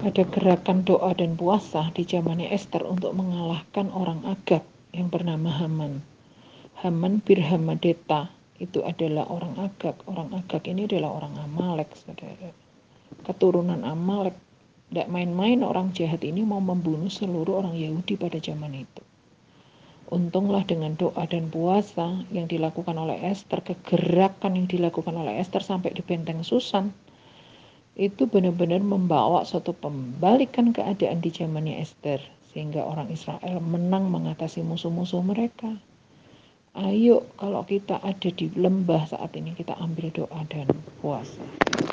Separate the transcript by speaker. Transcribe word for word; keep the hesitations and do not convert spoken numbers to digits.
Speaker 1: ada gerakan doa dan puasa di zamannya Ester untuk mengalahkan orang Agag yang bernama Haman. Haman bir Hamadeta itu adalah orang Agag. Orang Agag ini adalah orang Amalek, saudara. Keturunan Amalek. Tidak main-main, orang jahat ini mau membunuh seluruh orang Yahudi pada zaman itu. Untunglah dengan doa dan puasa yang dilakukan oleh Ester, kegerakan yang dilakukan oleh Ester sampai di benteng Susan, itu benar-benar membawa suatu pembalikan keadaan di zamannya Ester, sehingga orang Israel menang mengatasi musuh-musuh mereka. Ayo, kalau kita ada di lembah saat ini, kita ambil doa dan puasa.